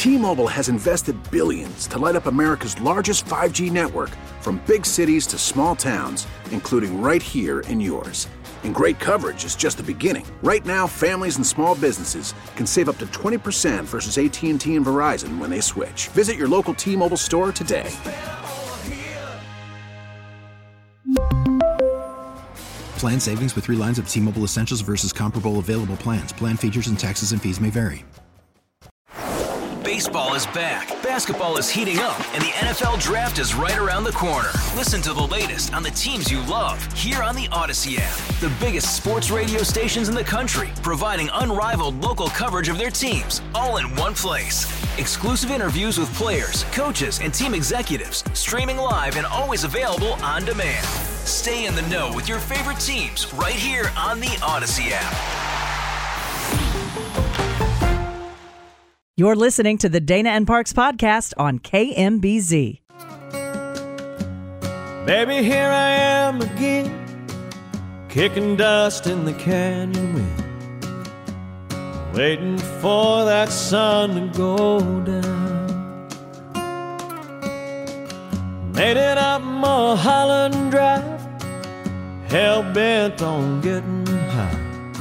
T-Mobile has invested billions to light up America's largest 5G network, from big cities to small towns, including right here in yours. And great coverage is just the beginning. Right now, families and small businesses can save up to 20% versus AT&T and Verizon when they switch. Visit your local T-Mobile store today. Plan savings with 3 lines of T-Mobile Essentials versus comparable available plans. Plan features and taxes and fees may vary. Baseball is back, basketball is heating up, and the NFL Draft is right around the corner. Listen to the latest on the teams you love here on the Odyssey app. The biggest sports radio stations in the country, providing unrivaled local coverage of their teams, all in one place. Exclusive interviews with players, coaches, and team executives, streaming live and always available on demand. Stay in the know with your favorite teams right here on the Odyssey app. You're listening to the Dana and Parks podcast on KMBZ. Baby, here I am again, kicking dust in the canyon wind, waiting for that sun to go down. Made it up Mulholland Drive, hell-bent on getting high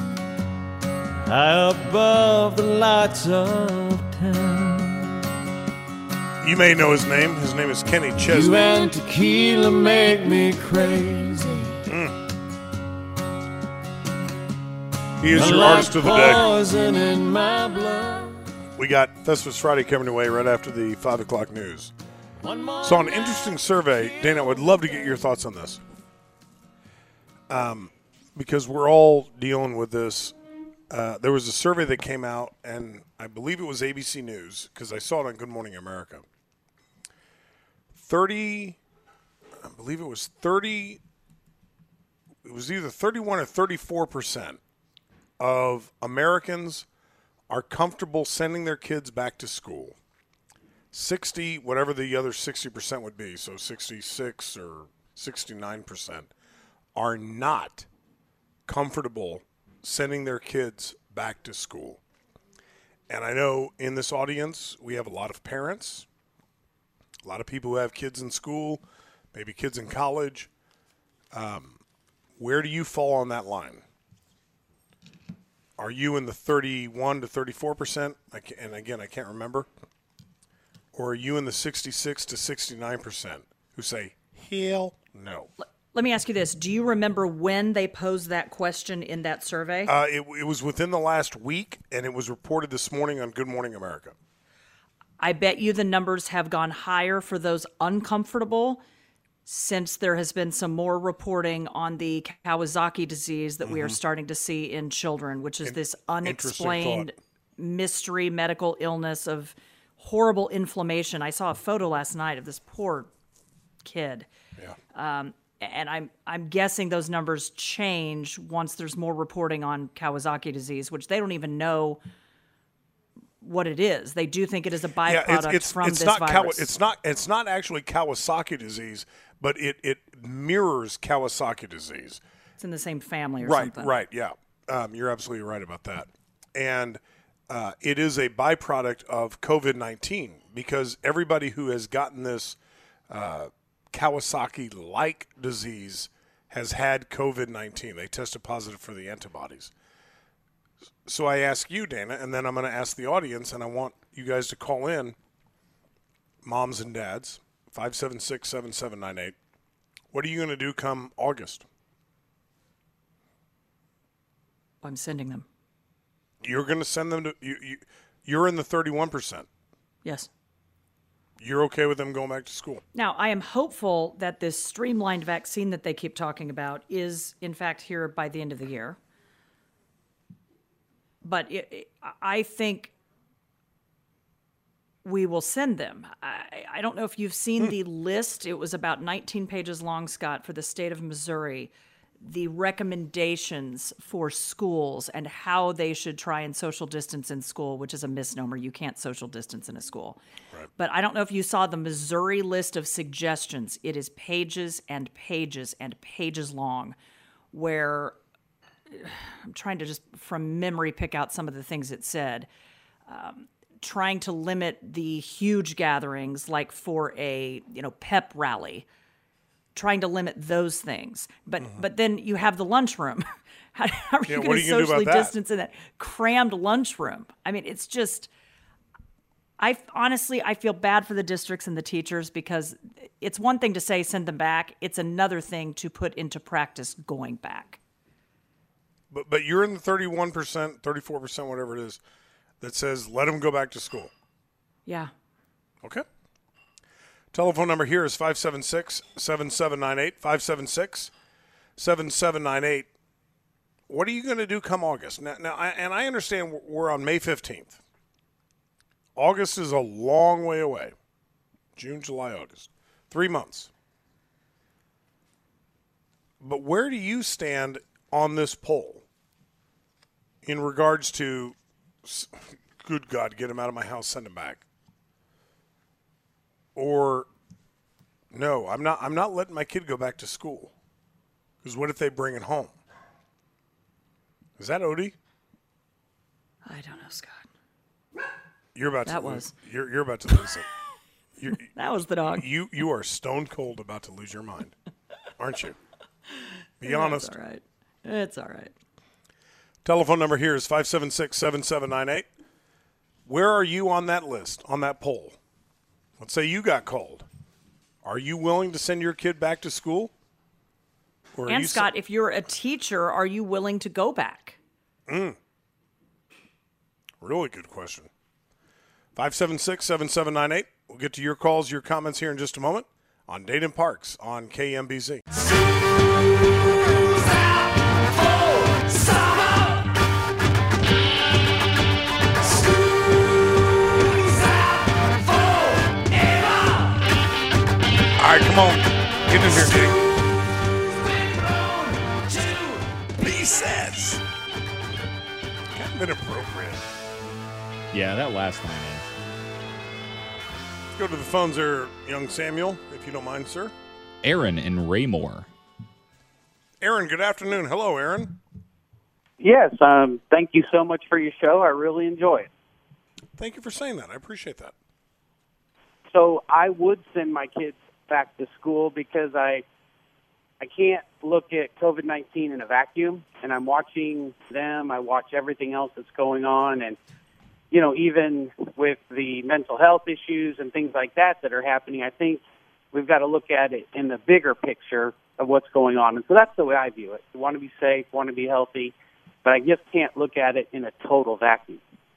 above the lights of town. You may know his name. His name is Kenny Chesney. You and tequila make me crazy. He is your artist of the day. Poison in my blood. We got Festivus Friday coming away right after the 5 o'clock news. So an interesting survey. Dana, I would love to get your thoughts on this. Because we're all dealing with this. There was a survey that came out, and I believe it was ABC News, because I saw it on Good Morning America. It was either 31 or 34% of Americans are comfortable sending their kids back to school. 60, whatever the other 60% would be, so 66 or 69%, are not comfortable sending their kids back to school. And I know in this audience we have a lot of parents, a lot of people who have kids in school, maybe kids in college. Where do you fall on that line? Are you in the 31 to 34%? And again, I can't remember. Or are you in the 66 to 69% who say, hell no? Let me ask you this. Do you remember when they posed that question in that survey? It was within the last week, and it was reported this morning on Good Morning America. I bet you the numbers have gone higher for those uncomfortable, since there has been some more reporting on the Kawasaki disease that we are starting to see in children, which is this unexplained mystery medical illness of horrible inflammation. I saw a photo last night of this poor kid. Yeah. And I'm guessing those numbers change once there's more reporting on Kawasaki disease, which they don't even know what it is. They do think it is a byproduct from this virus. It's not actually Kawasaki disease, but it mirrors Kawasaki disease. It's in the same family or something. Right, yeah. You're absolutely right about that. And it is a byproduct of COVID-19, because everybody who has gotten this Kawasaki-like disease has had COVID-19. They tested positive for the antibodies. So I ask you, Dana, and then I'm going to ask the audience, and I want you guys to call in, moms and dads, 576-7798. What are you going to do come August? I'm sending them. You're going to send them to you're in the 31%. Yes. You're okay with them going back to school? Now, I am hopeful that this streamlined vaccine that they keep talking about is, in fact, here by the end of the year. But I think we will send them. I don't know if you've seen the list. It was about 19 pages long, Scott, for the state of Missouri, the recommendations for schools and how they should try and social distance in school, which is a misnomer. You can't social distance in a school. Right. But I don't know if you saw the Missouri list of suggestions. It is pages and pages and pages long, where I'm trying to just from memory pick out some of the things it said. trying to limit the huge gatherings, like for a pep rally, trying to limit those things. But then you have the lunchroom. How are you going to socially distance in that crammed lunchroom? I mean, it's just. I feel bad for the districts and the teachers, because it's one thing to say send them back. It's another thing to put into practice going back. But you're in the 31%, 34%, whatever it is, that says let them go back to school. Yeah. Okay. Telephone number here is 576-7798, 576-7798. What are you going to do come August? Now, I understand we're on May 15th. August is a long way away. June, July, August. 3 months. But where do you stand on this poll in regards to, good God, get him out of my house, send him back? Or, no, I'm not letting my kid go back to school. Because what if they bring it home? Is that Odie? I don't know, Scott. You're about that to was. lose. You're about to lose it. That was the dog. You are stone cold about to lose your mind, aren't you? Be honest. It's all right. It's all right. Telephone number here is 576-7798. Where are you on that list, on that poll? Let's say you got called. Are you willing to send your kid back to school? Or and Scott, if you're a teacher, are you willing to go back? Really good question. 576-7798. We'll get to your calls, your comments here in just a moment on Dade and Parks on KMBZ. All right, come on. Get in here, Jake. Pieces. Kind of inappropriate. Yeah, that last line is. Let's go to the phones there, young Samuel, if you don't mind, sir. Aaron in Raymore. Aaron, good afternoon. Hello, Aaron. Yes, thank you so much for your show. I really enjoy it. Thank you for saying that. I appreciate that. So I would send my kids back to school because I can't look at COVID-19 in a vacuum, and I'm watching them. I watch everything else that's going on, and even with the mental health issues and things like that are happening, I think we've got to look at it in the bigger picture of what's going on. And so that's the way I view it. We want to be safe, want to be healthy, but I just can't look at it in a total vacuum.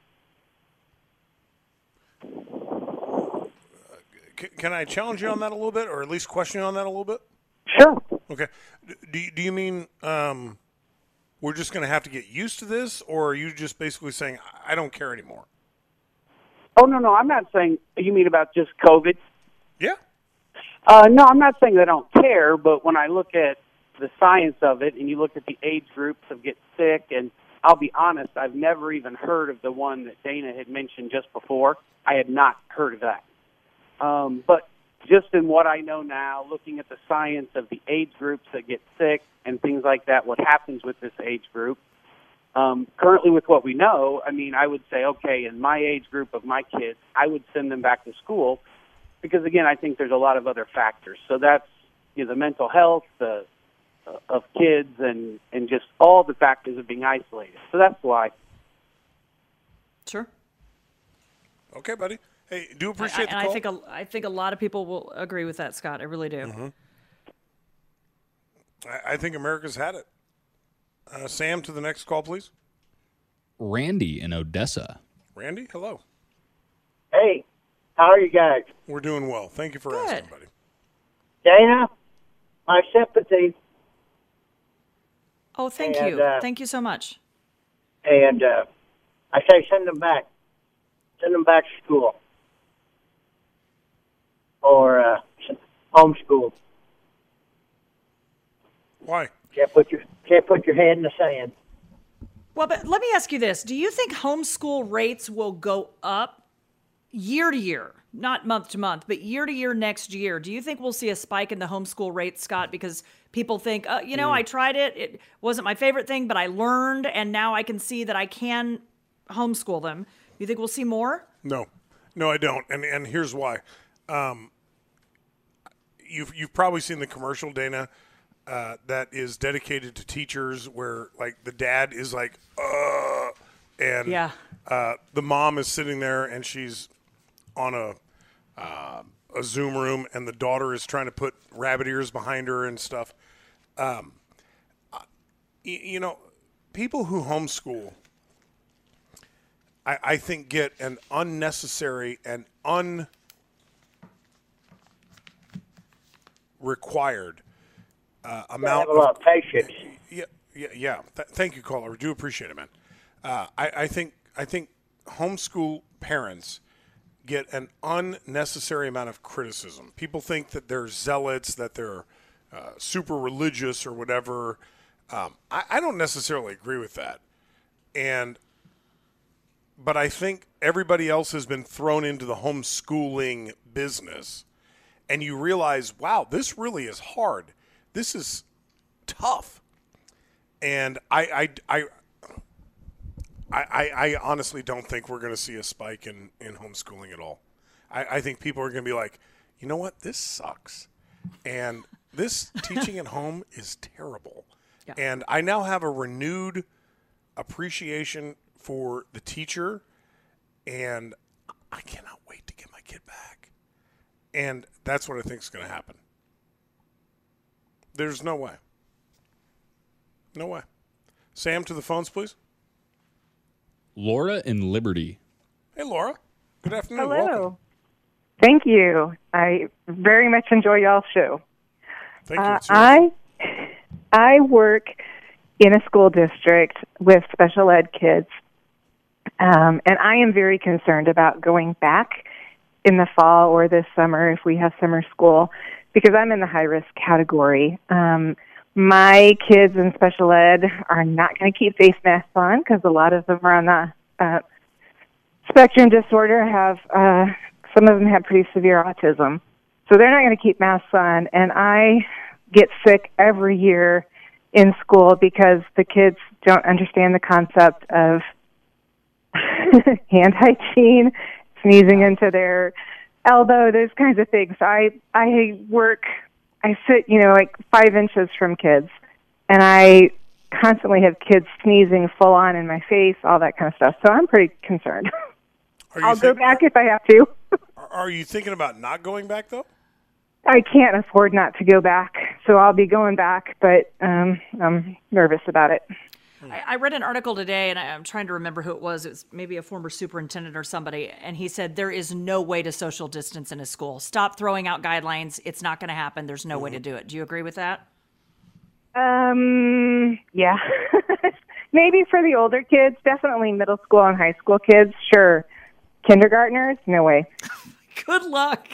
Can I challenge you on that a little bit, or at least question you on that a little bit? Sure. Okay. Do you mean we're just going to have to get used to this, or are you just basically saying, I don't care anymore? Oh, no, I'm not saying, you mean about just COVID? Yeah. No, I'm not saying I don't care, but when I look at the science of it and you look at the age groups of get sick, and I'll be honest, I've never even heard of the one that Dana had mentioned just before. I had not heard of that. But just in what I know now, looking at the science of the age groups that get sick and things like that, what happens with this age group, currently with what we know, I would say, okay, in my age group of my kids, I would send them back to school because, again, I think there's a lot of other factors. So that's the mental health of kids and just all the factors of being isolated. So that's why. Sure. Okay, buddy. Hey, do appreciate the call. I think a lot of people will agree with that, Scott. I really do. Mm-hmm. I think America's had it. Sam, to the next call, please. Randy in Odessa. Randy, hello. Hey, how are you guys? We're doing well. Thank you for asking, buddy. Dana, my sympathy. Oh, thank you. Thank you so much. And I say send them back. Send them back to school. Or homeschool. Why? Can't put your head in the sand. Well, but let me ask you this. Do you think homeschool rates will go up year to year, not month to month, but year to year next year? Do you think we'll see a spike in the homeschool rate, Scott, because people think, I tried it. It wasn't my favorite thing, but I learned, and now I can see that I can homeschool them. You think we'll see more? No, I don't. And here's why. You've probably seen the commercial, Dana, that is dedicated to teachers, where like the dad is like, and the mom is sitting there and she's on a Zoom room, and the daughter is trying to put rabbit ears behind her and stuff. You know, people who homeschool, I think, get an unnecessary and unrequired amount. Have a lot of patience. Yeah. Thank you, caller. We do appreciate it, man. I think homeschool parents get an unnecessary amount of criticism. People think that they're zealots, that they're super religious or whatever. I don't necessarily agree with that. But I think everybody else has been thrown into the homeschooling business, and you realize, wow, this really is hard. This is tough. And I honestly don't think we're going to see a spike in homeschooling at all. I think people are going to be like, you know what, this sucks. And this teaching at home is terrible. Yeah. And I now have a renewed appreciation for the teacher, and I cannot wait to get my kid back. And that's what I think is going to happen. There's no way. No way. Sam, to the phones, please. Laura in Liberty. Hey, Laura. Good afternoon. Hello. Welcome. Thank you. I very much enjoy y'all's show. Thank you. I work in a school district with special ed kids, and I am very concerned about going back in the fall or this summer if we have summer school, because I'm in the high-risk category. My kids in special ed are not going to keep face masks on because a lot of them are on the spectrum disorder, some of them have pretty severe autism. So they're not going to keep masks on, and I get sick every year in school because the kids don't understand the concept of hand hygiene, sneezing into their elbow, those kinds of things. I sit, like 5 inches from kids, and I constantly have kids sneezing full on in my face, all that kind of stuff. So I'm pretty concerned. I'll go back if I have to. Are you thinking about not going back, though? I can't afford not to go back, so I'll be going back, but I'm nervous about it. I read an article today, and I'm trying to remember who it was. It was maybe a former superintendent or somebody, and he said there is no way to social distance in a school. Stop throwing out guidelines. It's not going to happen. There's no way to do it. Do you agree with that? Yeah. Maybe for the older kids, definitely middle school and high school kids, sure. Kindergartners, no way. Good luck.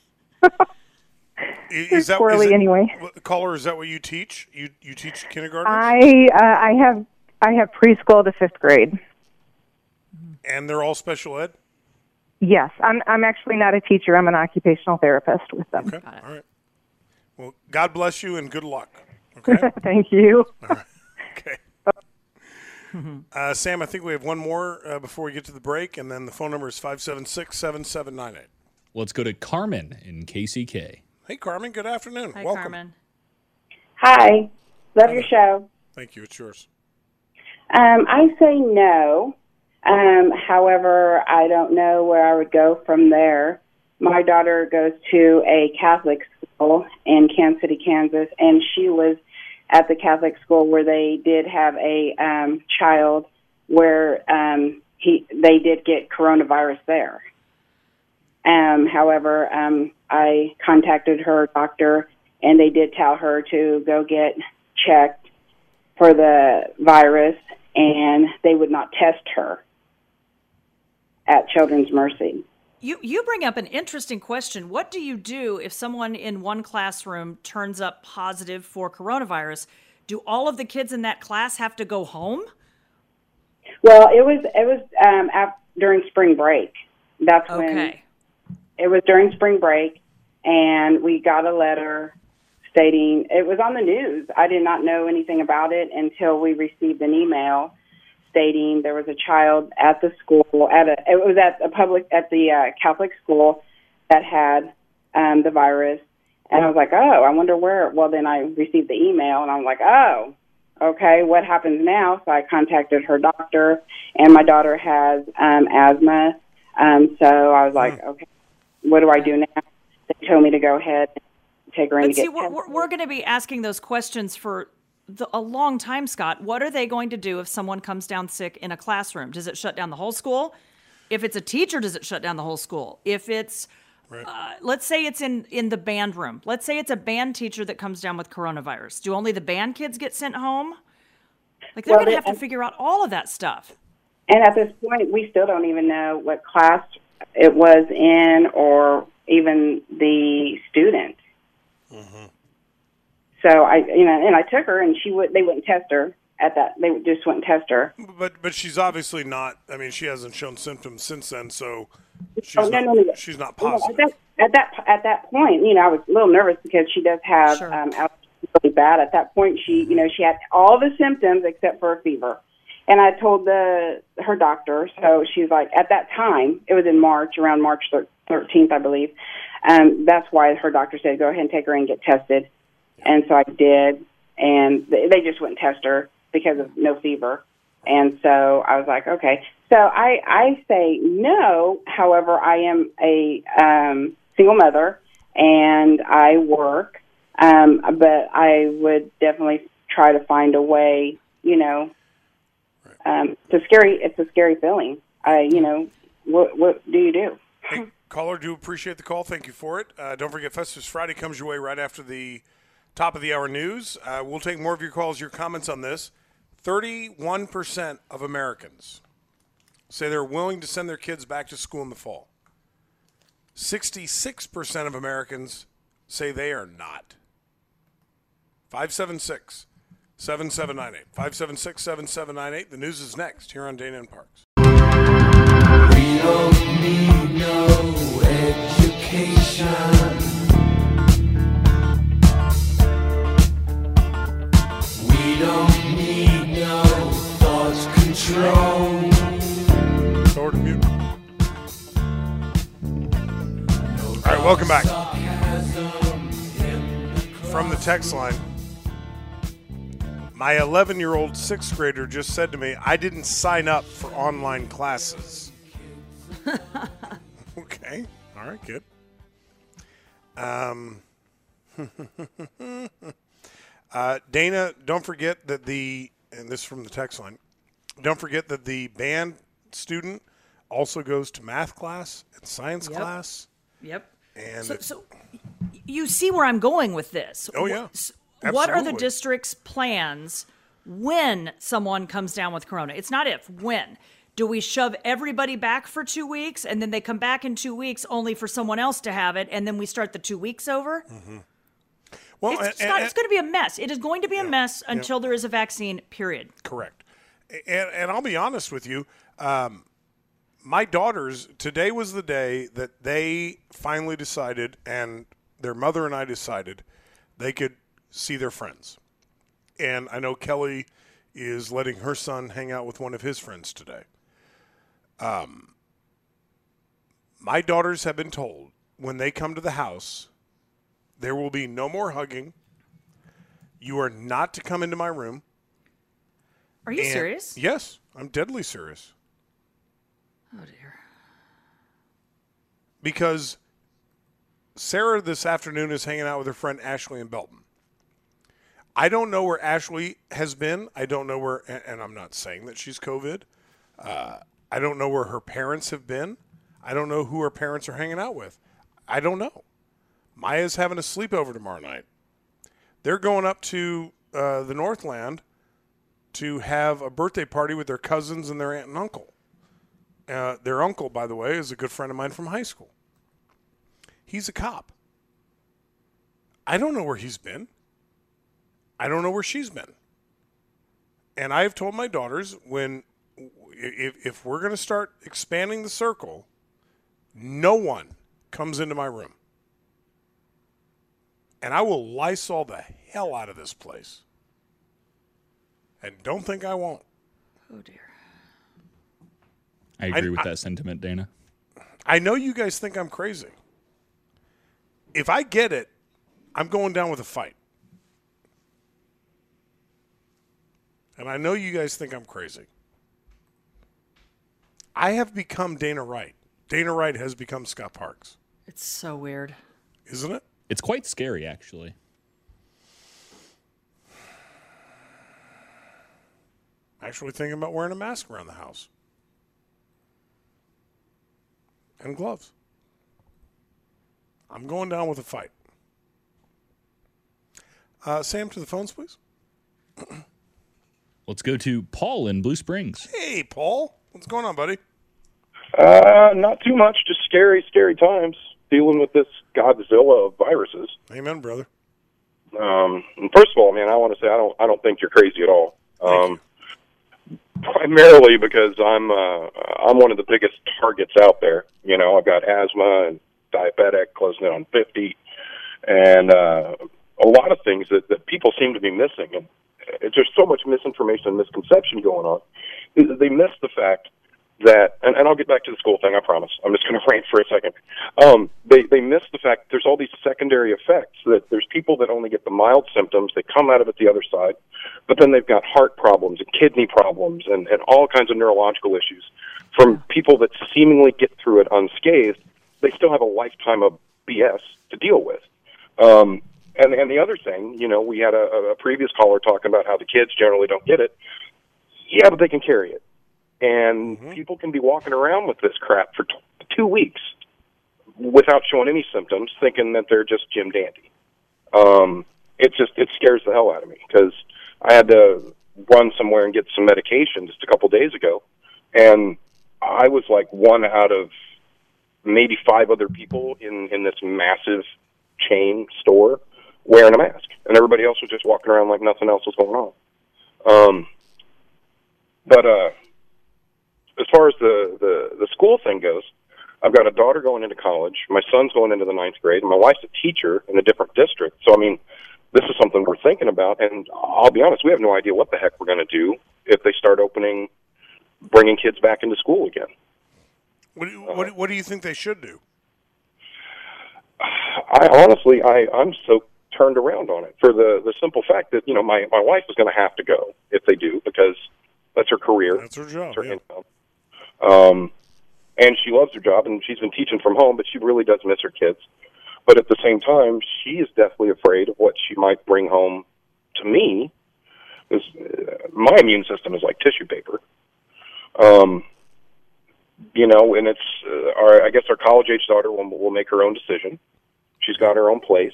Is that anyway? Caller, is that what you teach? You teach kindergartners? I have preschool to 5th grade. And they're all special ed? Yes, I'm actually not a teacher. I'm an occupational therapist with them. Okay, all right. Well, God bless you and good luck. Okay. Thank you. All right. Okay. Sam, I think we have one more before we get to the break, and then the phone number is 576-7798. Let's go to Carmen in KCK. Hey, Carmen. Good afternoon. Hi, Welcome. Carmen. Hi. Love your show. Thank you. It's yours. I say no. However, I don't know where I would go from there. My daughter goes to a Catholic school in Kansas City, Kansas, and she was at the Catholic school where they did have a child where they did get coronavirus there. However, I contacted her doctor, and they did tell her to go get checked for the virus, and they would not test her at Children's Mercy. You bring up an interesting question. What do you do if someone in one classroom turns up positive for coronavirus? Do all of the kids in that class have to go home? Well, it was during spring break. That's when it was during spring break, and we got a letter stating it was on the news. I did not know anything about it until we received an email stating there was a child at the school it was at the Catholic school that had the virus. And I was like, oh, I wonder where. Well, then I received the email, and I'm like, oh, okay, what happens now? So I contacted her doctor, and my daughter has asthma. So I was like, okay, what do I do now? They told me to go ahead and take her in to get tested. We're going to be asking those questions for a long time, Scott. What are they going to do if someone comes down sick in a classroom? Does it shut down the whole school? If it's a teacher, does it shut down the whole school? If it's, let's say it's in the band room. Let's say it's a band teacher that comes down with coronavirus. Do only the band kids get sent home? Like, they're going to have to figure out all of that stuff. And at this point, we still don't even know what class it was in or even the student. Mm-hmm. So I took her, and they wouldn't test her at that. They just wouldn't test her. But she's obviously not. I mean, she hasn't shown symptoms since then, so she's she's not positive. At that point, I was a little nervous because she does have allergies really bad. At that point, she had all the symptoms except for a fever. And I told her doctor, so she's like, at that time, it was in March, around March 13th, I believe. That's why her doctor said, go ahead and take her and get tested. And so I did, and they just wouldn't test her because of no fever. And so I was like, okay. So I say no. However, I am a single mother, and I work, but I would definitely try to find a way, it's a scary feeling. What do you do? Hey, caller, do appreciate the call. Thank you for it. Don't forget, Festus Friday comes your way right after the top of the hour news. We'll take more of your calls, your comments on this. 31% of Americans say they're willing to send their kids back to school in the fall. 66% of Americans say they are not. 576-7798. 576-7798. The news is next here on Dana and Parks. We don't need no education. We don't need no thought control. Sword and mute. All right, welcome back. From the text line, my 11-year-old sixth grader just said to me, I didn't sign up for online classes. Okay. All right, good. Dana, don't forget that and this is from the text line, don't forget that the band student also goes to math class and science class. Yep. And so you see where I'm going with this. Oh, yeah. Absolutely. What are the Absolutely. district's plans when someone comes down with corona? It's not if, when. Do we shove everybody back for 2 weeks, and then they come back in 2 weeks only for someone else to have it, and then we start the 2 weeks over? Mm-hmm. Well, it's going to be a mess. It is going to be a mess until there is a vaccine, period. Correct. And I'll be honest with you. My daughters, today was the day that they finally decided, and their mother and I decided, they could see their friends. And I know Kelly is letting her son hang out with one of his friends today. My daughters have been told when they come to the house, there will be no more hugging. You are not to come into my room. Are you serious? Yes, I'm deadly serious. Oh, dear. Because Sarah this afternoon is hanging out with her friend Ashley in Belton. I don't know where Ashley has been. I don't know where, and I'm not saying that she's COVID. I don't know where her parents have been. I don't know who her parents are hanging out with. I don't know. Maya's having a sleepover tomorrow night. They're going up to the Northland to have a birthday party with their cousins and their aunt and uncle. Their uncle, by the way, is a good friend of mine from high school. He's a cop. I don't know where he's been. I don't know where she's been. And I've told my daughters, if we're going to start expanding the circle, no one comes into my room. And I will Lysol the hell out of this place. And don't think I won't. Oh, dear. I agree with that sentiment, Dana. I know you guys think I'm crazy. If I get it, I'm going down with a fight. And I know you guys think I'm crazy. I have become Dana Wright. Dana Wright has become Scott Parks. It's so weird. Isn't it? It's quite scary, actually. Actually thinking about wearing a mask around the house. And gloves. I'm going down with a fight. Sam, to the phones, please. Let's go to Paul in Blue Springs. Hey, Paul. What's going on, buddy? Not too much. Just scary, scary times dealing with this Godzilla of viruses. Amen, brother. And first of all, man, I want to say I don't think you're crazy at all. Primarily because I'm one of the biggest targets out there. You know, I've got asthma and diabetic, closing in on 50, and a lot of things that people seem to be missing. And there's so much misinformation and misconception going on. They miss the fact that, and I'll get back to the school thing, I promise. I'm just going to rant for a second. They miss the fact that there's all these secondary effects, that there's people that only get the mild symptoms, they come out of it the other side, but then they've got heart problems and kidney problems and all kinds of neurological issues. From people that seemingly get through it unscathed, they still have a lifetime of BS to deal with. And the other thing, you know, we had a previous caller talking about how the kids generally don't get it. Yeah, but they can carry it. And people can be walking around with this crap for 2 weeks without showing any symptoms, thinking that they're just Jim Dandy. It scares the hell out of me, because I had to run somewhere and get some medication just a couple days ago, and I was like one out of maybe 5 other people in this massive chain store wearing a mask, and everybody else was just walking around like nothing else was going on. But as far as the school thing goes, I've got a daughter going into college, my son's going into the 9th grade, and my wife's a teacher in a different district. So, I mean, this is something we're thinking about, and I'll be honest, we have no idea what the heck we're going to do if they start bringing kids back into school again. What do you think they should do? I'm so turned around on it for the simple fact that, you know, my wife is going to have to go if they do, because that's her career. That's her job. That's her income. And she loves her job, and she's been teaching from home, but she really does miss her kids. But at the same time, she is deathly afraid of what she might bring home to me. Because my immune system is like tissue paper. You know, and it's I guess our college-age daughter will make her own decision. She's got her own place.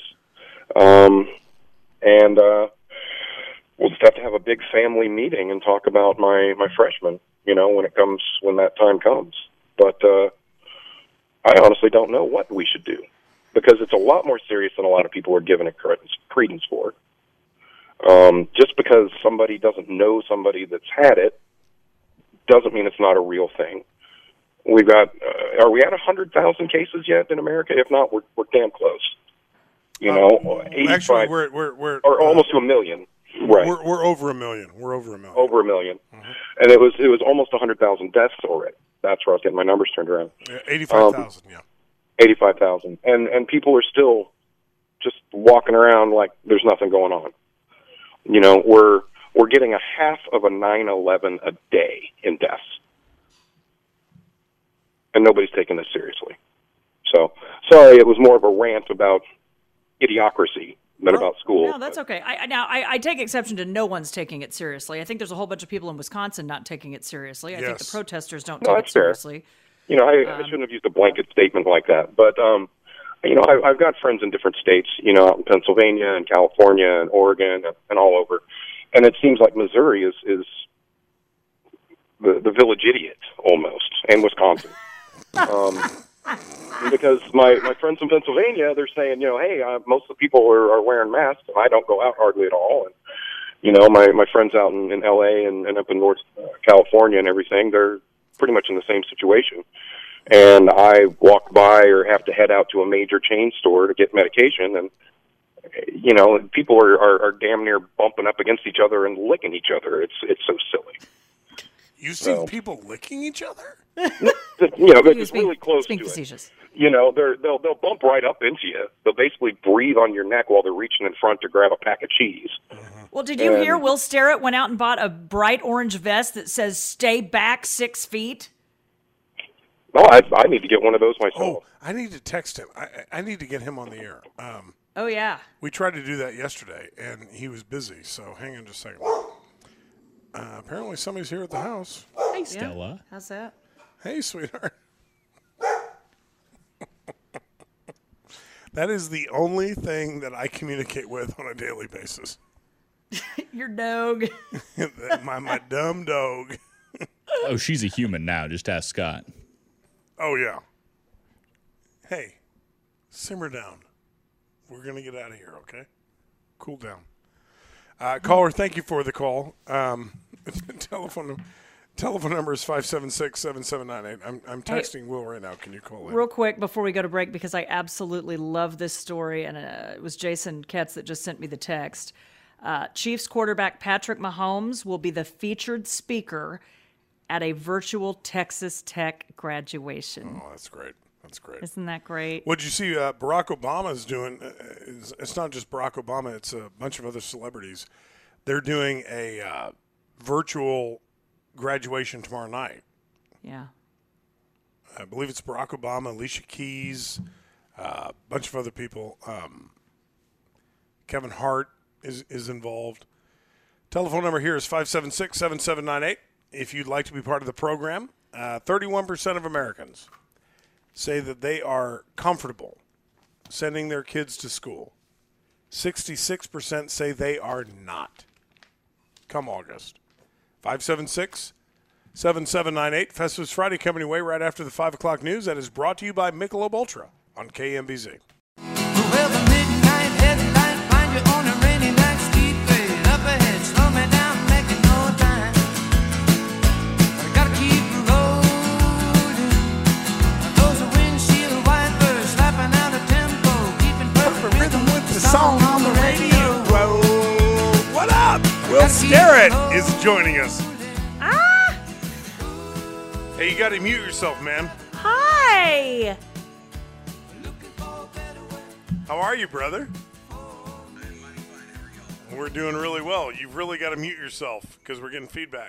And we'll just have to have a big family meeting and talk about my freshman, you know, when that time comes. But I honestly don't know what we should do, because it's a lot more serious than a lot of people are giving it credence for. Just because somebody doesn't know somebody that's had it doesn't mean it's not a real thing. We've got, are we at 100,000 cases yet in America? If not, we're damn close. You know, 85, actually, we're or almost to 1 million. Right. We're over 1 million. We're over 1 million. Over 1 million. And it was almost 100,000 deaths already. That's where I was getting my numbers turned around. 85,000, yeah. 85,000. And people are still just walking around like there's nothing going on. You know, we're getting a half of a 9/11 a day in deaths. And nobody's taking this seriously. So, sorry, it was more of a rant about idiocracy than about school. No, that's okay. I take exception to no one's taking it seriously. I think there's a whole bunch of people in Wisconsin not taking it seriously. I think the protesters don't take it seriously. Fair. You know, I shouldn't have used a blanket statement like that. But, you know, I've got friends in different states, you know, out in Pennsylvania and California and Oregon and all over. And it seems like Missouri is the village idiot almost, and Wisconsin. Because my friends in Pennsylvania, they're saying, you know, hey, most of the people are wearing masks, and I don't go out hardly at all. And, you know, my friends out in L.A. and up in North California and everything, they're pretty much in the same situation. And I walk by or have to head out to a major chain store to get medication, and, you know, people are damn near bumping up against each other and licking each other. It's so silly. You've seen people licking each other? They're just really close to being it. facetious. They'll bump right up into you. They'll basically breathe on your neck while they're reaching in front to grab a pack of cheese. Well, did you hear Will Sterrett went out and bought a bright orange vest that says "Stay back 6 feet"? Oh, I need to get one of those myself. Oh, I need to text him. I need to get him on the air. Oh, yeah. We tried to do that yesterday, and he was busy, so hang on just a second. Apparently somebody's here at the house. Hey, Stella. How's that? Hey, sweetheart. That is the only thing that I communicate with on a daily basis. Your dog. my dumb dog. Oh, she's a human now. Just ask Scott. Oh, yeah. Hey, simmer down. We're going to get out of here, okay? Cool down. Caller, thank you for the call. Telephone number is 576-7798. I'm texting Will right now. Can you call in? Real quick before we go to break, because I absolutely love this story, and it was Jason Ketz that just sent me the text. Chiefs quarterback Patrick Mahomes will be the featured speaker at a virtual Texas Tech graduation. Oh, that's great. That's great. Isn't that great? What did you see Barack Obama is doing? It's not just Barack Obama. It's a bunch of other celebrities. They're doing a virtual graduation tomorrow night. Yeah. I believe it's Barack Obama, Alicia Keys, a bunch of other people. Kevin Hart is involved. Telephone number here is 576-7798. If you'd like to be part of the program, 31% of Americans say that they are comfortable sending their kids to school. 66% say they are not. Come August. 576-7798. Festivus Friday coming away right after the 5 o'clock news. That is brought to you by Michelob Ultra on KMBZ. Well, the midnight headlight find you on a rainy night, steep grade up ahead, slow me down, making no time. I gotta keep rolling. Those are windshield wipers slapping out a tempo, keeping perfect rhythm with the song on the radio. Whoa, what up? Will Sterrett is joining us. Hey, you got to mute yourself, man. Hi. How are you, brother? We're doing really well. You've really got to mute yourself because we're getting feedback.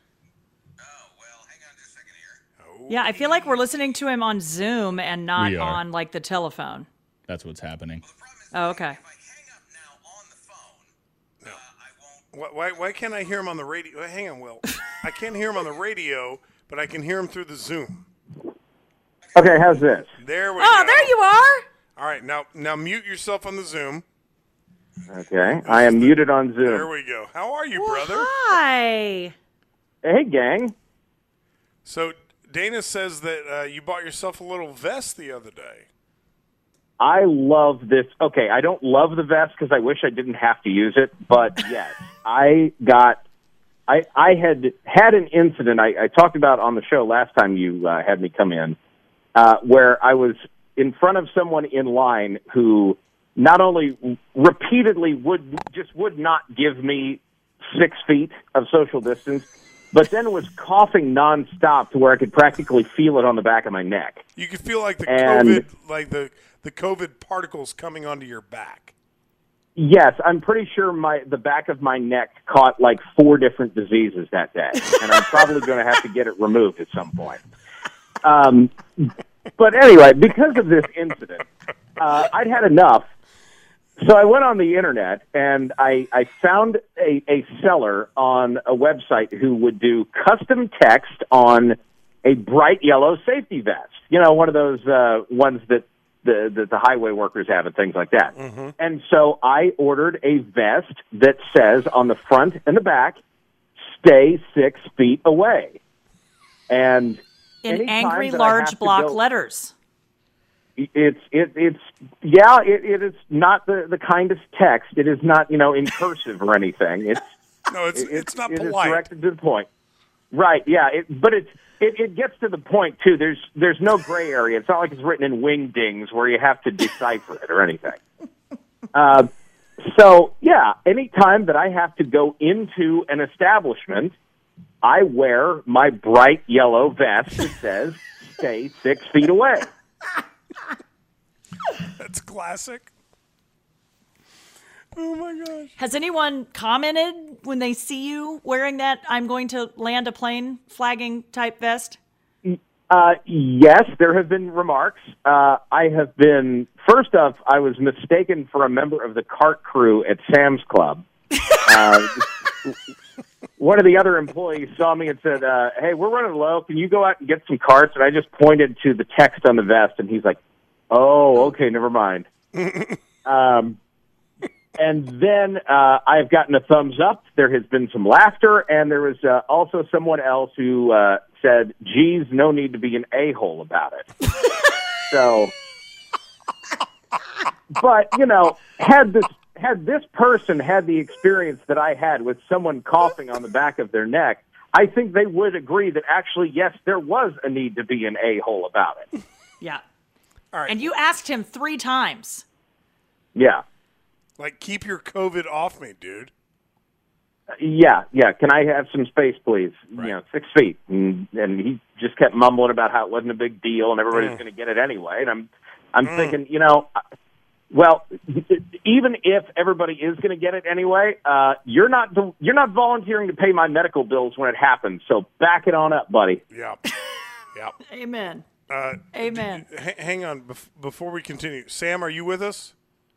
Yeah, I feel like we're listening to him on Zoom and not We are. on, like, the telephone. That's what's happening. Oh, okay. Why can't I hear him on the radio? Hang on, Will. I can't hear him on the radio, but I can hear him through the Zoom. Okay, how's this? There we go. Oh, there you are. All right, now mute yourself on the Zoom. Okay, I am muted on Zoom. There we go. How are you, brother? Hi. Hey, gang. So Dana says that you bought yourself a little vest the other day. I love this. Okay, I don't love the vest because I wish I didn't have to use it, but yes, I had an incident I talked about on the show last time you had me come in, where I was in front of someone in line who not only repeatedly would not give me 6 feet of social distance, but then was coughing nonstop to where I could practically feel it on the back of my neck. You could feel like the COVID particles coming onto your back. Yes, I'm pretty sure the back of my neck caught like 4 different diseases that day, and I'm probably going to have to get it removed at some point. But anyway, because of this incident, I'd had enough. So I went on the internet and I found a seller on a website who would do custom text on a bright yellow safety vest. You know, one of those ones that the highway workers have and things like that. Mm-hmm. And so I ordered a vest that says on the front and the back, "Stay 6 feet away." And in angry large block letters. It is not the kindest text. It is not, in cursive or anything. It's not polite. It is directed to the point. Right, yeah. But it gets to the point, too. There's no gray area. It's not like it's written in wingdings where you have to decipher it or anything. So, yeah, any time that I have to go into an establishment, I wear my bright yellow vest that says "Stay 6 feet away." That's classic. Oh my gosh. Has anyone commented when they see you wearing that "I'm going to land a plane" flagging type vest? Yes, there have been remarks. I have been, first off, I was mistaken for a member of the cart crew at Sam's Club. One of the other employees saw me and said, hey, we're running low. Can you go out and get some carts? And I just pointed to the text on the vest, and he's like, oh, okay, never mind. And then I've gotten a thumbs up. There has been some laughter, and there was also someone else who said, geez, no need to be an a-hole about it. So, but, you know, had this person had the experience that I had with someone coughing on the back of their neck, I think they would agree that actually, yes, there was a need to be an a-hole about it. Yeah. All right. And you asked him 3 times. Yeah. Like, keep your COVID off me, dude. Yeah. Can I have some space, please? Right. You know, 6 feet. And he just kept mumbling about how it wasn't a big deal and everybody's going to get it anyway. And I'm thinking, you know, well, even if everybody is going to get it anyway, you're not volunteering to pay my medical bills when it happens. So back it on up, buddy. Yeah. Amen. Amen. Hang on before we continue. Sam, are you with us?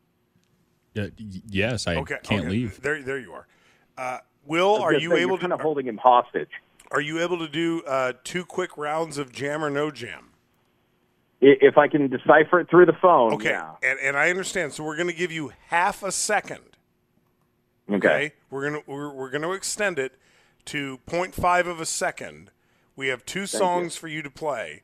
Yes, I can't leave. There you are. Will, are you able to? Kind of holding him hostage. Are you able to do 2 quick rounds of jam or no jam? If I can decipher it through the phone. Okay, yeah. and I understand. So we're going to give you half a second. Okay. We're gonna extend it to 0.5 of a second. We have 2 songs for you to play.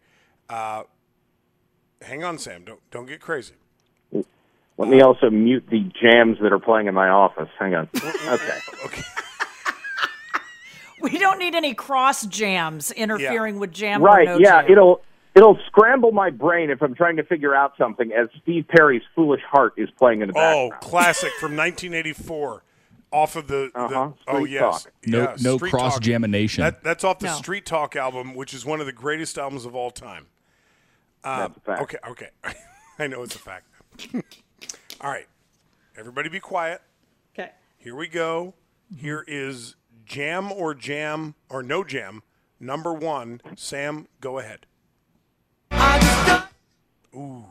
Hang on, Sam. Don't get crazy. Let me also mute the jams that are playing in my office. Hang on. Okay. We don't need any cross jams interfering with jam right, or no yeah, jam. It'll scramble my brain if I'm trying to figure out something as Steve Perry's Foolish Heart is playing in the background. Oh, classic from 1984 off of the Street yes. Talk. No Street cross Talk. jamination. That's off the Street Talk album, which is one of the greatest albums of all time. That's a fact. Okay. I know it's a fact. All right. Everybody be quiet. Okay. Here we go. Here is Jam or No Jam, number 1. Sam, go ahead. Ooh.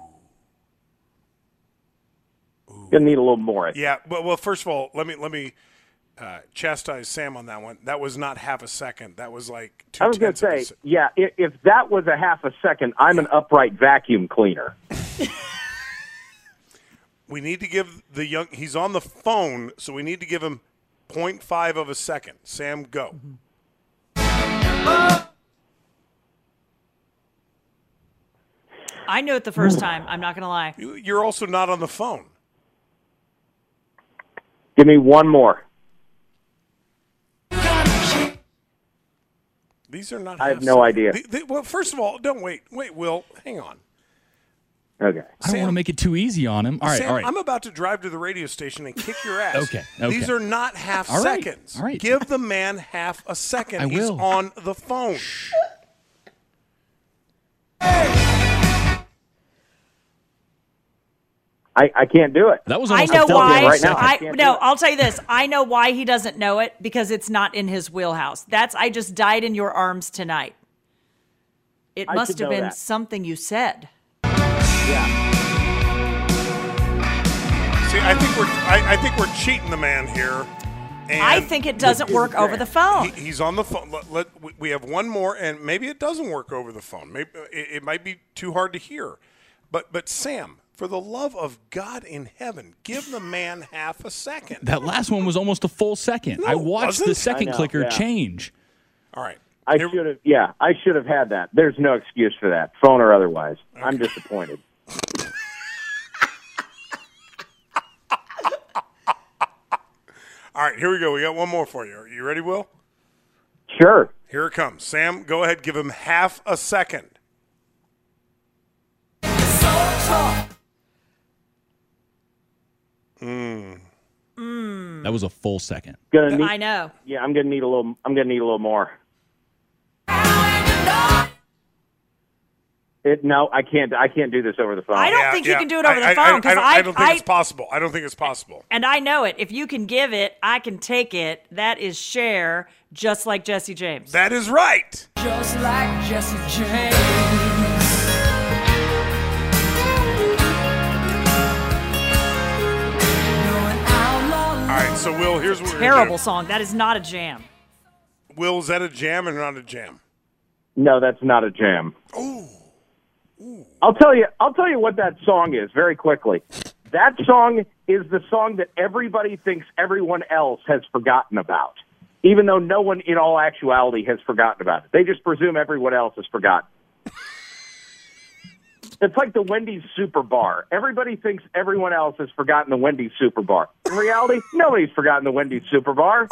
Gonna need a little more. Yeah, well, first of all, let me chastise Sam on that one. That was not half a second. That was like 2 I was going to say, yeah, if that was a half a second, I'm an upright vacuum cleaner. We need to give he's on the phone, so we need to give him 0.5 of a second. Sam, go. I knew it the first time. I'm not going to lie. You're also not on the phone. Give me one more. These are not. I have no idea. Well, first of all, don't wait. Wait, Will, hang on. Okay. I don't want to make it too easy on him. All right, Sam, all right. I'm about to drive to the radio station and kick your ass. Okay. These are not half All right, seconds. all right. Give the man half a second. I He's will. on the phone. I can't do it. That was I almost know a full why. right now. I'll tell you this. I know why he doesn't know it, because it's not in his wheelhouse. I just died in your arms tonight. It I must should have know been that. something you said. Yeah. See, I think we're cheating the man here. And I think it doesn't work over the phone. He's on the phone. We have one more, and maybe it doesn't work over the phone. Maybe it might be too hard to hear. But Sam, for the love of God in heaven, give the man half a second. That last one was almost a full second. No, I it watched wasn't. the second I know, clicker yeah. change. All right. I should have had that. There's no excuse for that, phone or otherwise. Okay. I'm disappointed. All right, here we go. We got one more for you. Are you ready, Will? Sure. Here it comes. Sam, go ahead. Give him half a second. That was a full second. Gonna need, I know. Yeah, I'm gonna need a little more. No, I can't. I can't do this over the phone. I don't think you can do it over the phone because I don't think it's possible. I don't think it's possible. And I know it. If you can give it, I can take it. That is Cher, just like Jesse James. That is right. Just like Jesse James. All right, so Will, here's what we're gonna Terrible do. song. That is not a jam. Will, is that a jam or not a jam? No, that's not a jam. I'll tell you what that song is very quickly. That song is the song that everybody thinks everyone else has forgotten about, even though no one in all actuality has forgotten about it. They just presume everyone else has forgotten. It's like the Wendy's Super Bar. Everybody thinks everyone else has forgotten the Wendy's Super Bar. In reality, nobody's forgotten the Wendy's Super Bar.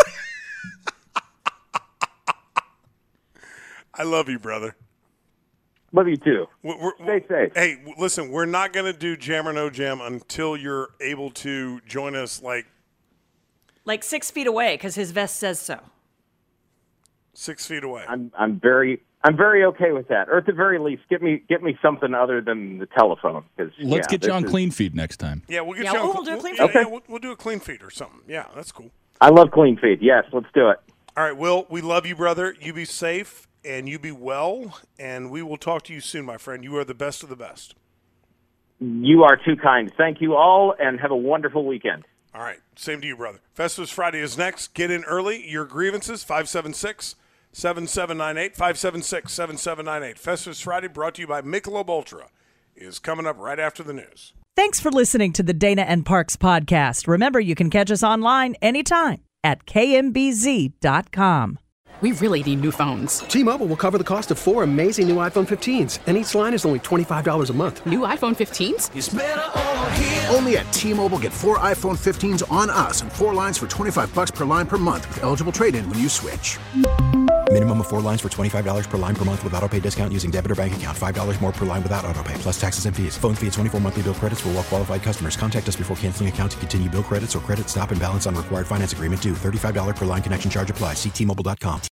I love you, brother. Love you too. Stay safe. Hey, listen, we're not going to do Jam or No Jam until you're able to join us, like 6 feet away, because his vest says so. 6 feet away. I'm very okay with that. Or at the very least, get me something other than the telephone. Let's get you on Clean Feed next time. Yeah, we'll get Yeah, you on. we'll do a clean yeah, feed. yeah, we'll do a clean feed or something. Yeah, that's cool. I love Clean Feed. Yes, let's do it. All right, Will, we love you, brother. You be safe and you be well, and we will talk to you soon, my friend. You are the best of the best. You are too kind. Thank you all, and have a wonderful weekend. All right, same to you, brother. Festivus Friday is next. Get in early. Your grievances, 576-7798, 576-7798. Festivus Friday, brought to you by Michelob Ultra, is coming up right after the news. Thanks for listening to the Dana and Parks podcast. Remember, you can catch us online anytime at kmbz.com. We really need new phones. T-Mobile will cover the cost of 4 amazing new iPhone 15s, and each line is only $25 a month. New iPhone 15s? It's better over here. Only at T-Mobile, get 4 iPhone 15s on us and 4 lines for $25 per line per month with eligible trade-in when you switch. Minimum of 4 lines for $25 per line per month with autopay discount using debit or bank account. $5 more per line without autopay, plus taxes and fees. Phone fee at 24 monthly bill credits for well-qualified customers. Contact us before canceling account to continue bill credits or credit stop and balance on required finance agreement due. $35 per line connection charge applies. See T-Mobile.com.